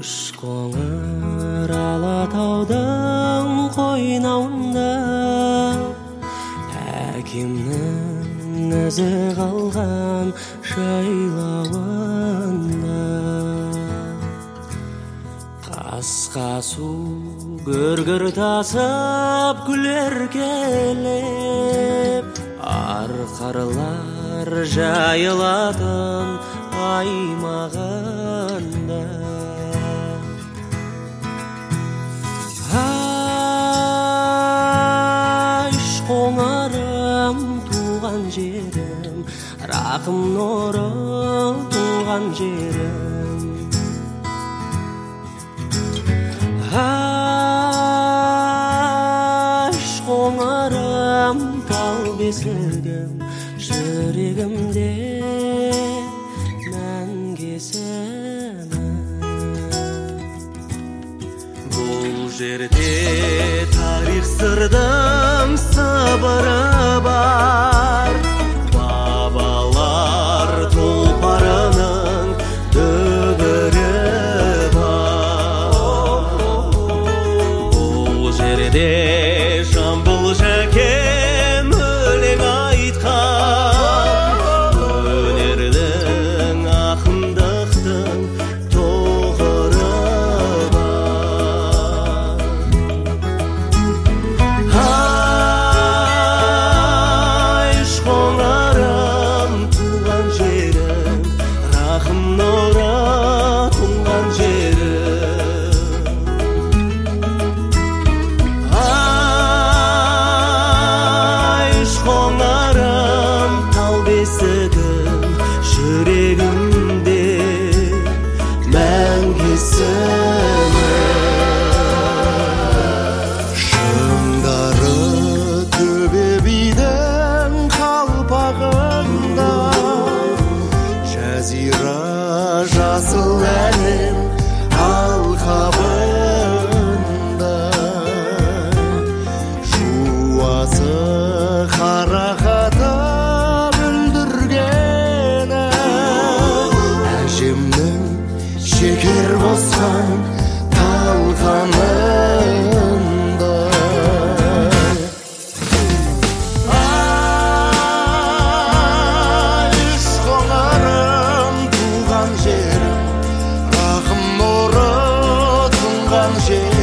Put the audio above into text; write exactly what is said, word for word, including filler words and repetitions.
қоңыр Алатаудың қойнауында әкемнің ізі қалған жайлауында қасқа су гүргір тасып күлер келіп арқарлар жайылатын аймағында айш қоңырым туған жерім рақым нұры туған жерім айш қоңырым тал бесігім жүрегімде бұл жерде тарих сырдың сыбыры бар бабалар тұлпарының дүбірі бар бұл жерде жамбыл жәкем өлең айтқан өнердің ақындықтың тоғыры бар айш қоңырым туған жерім рақым нұры тұнған жерім айш қоңырым тал бесігім жүрегімде мәңгісің шыңдары төбе бидің қалпағында жазира жасыл әлем алқабында жуасы қарақатып бүлдіргені әжемнің шекер қосқан талқанында айш қоңырым туған жерім рақым нұры тұнған жерім